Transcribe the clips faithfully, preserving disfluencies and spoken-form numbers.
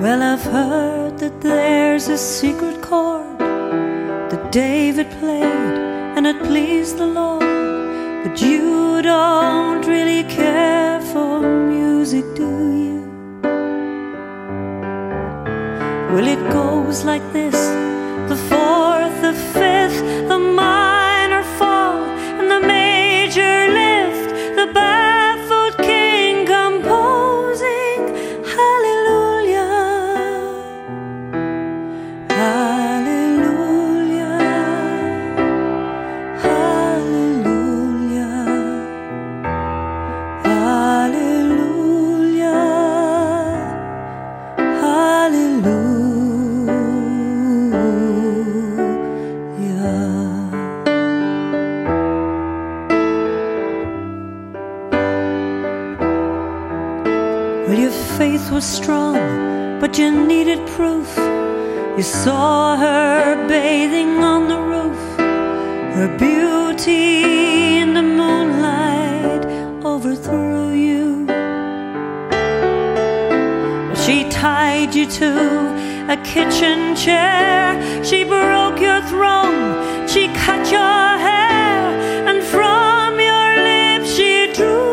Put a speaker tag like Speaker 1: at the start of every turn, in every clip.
Speaker 1: Well, I've heard that there's a secret chord that David played and it pleased the Lord, but you don't really care for music, do you? Well, it goes like this: the fourth, the fifth, the minor fall, and the major lift, the baffled king composing hallelujah, hallelujah, hallelujah, hallelujah, hallelujah. Well, your faith was strong, but you needed proof. You saw her bathing on the roof, her beauty in the moonlight overthrew you. Well, she tied you to a kitchen chair, she broke your throne, she cut your hair, and from your lips she drew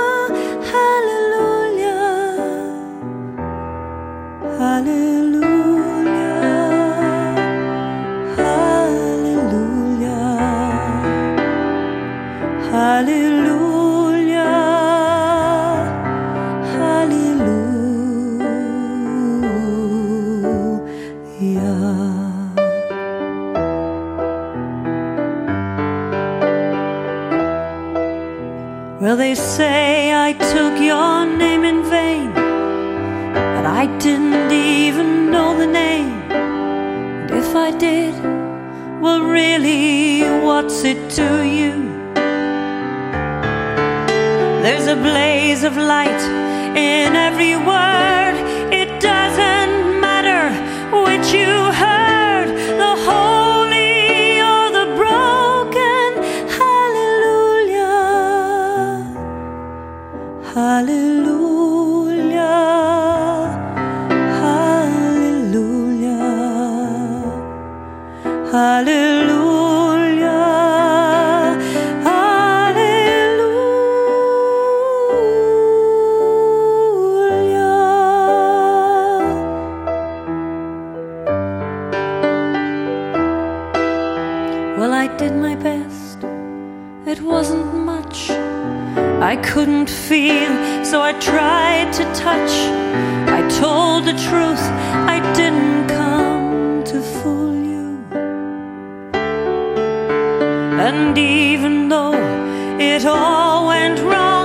Speaker 1: hallelujah, hallelujah, hallelujah, hallelujah. Well, they say I took your name in vain, but I didn't even know the name. And if I did, well, really, what's it to you? There's a blaze of light in every word. It doesn't matter which you heard, the holy or the broken. Hallelujah, hallelujah, hallelujah, hallelujah. Well, I did my best, it wasn't much. I couldn't feel, so I tried to touch. I told the truth, I didn't come to fool you. And even though it all went wrong,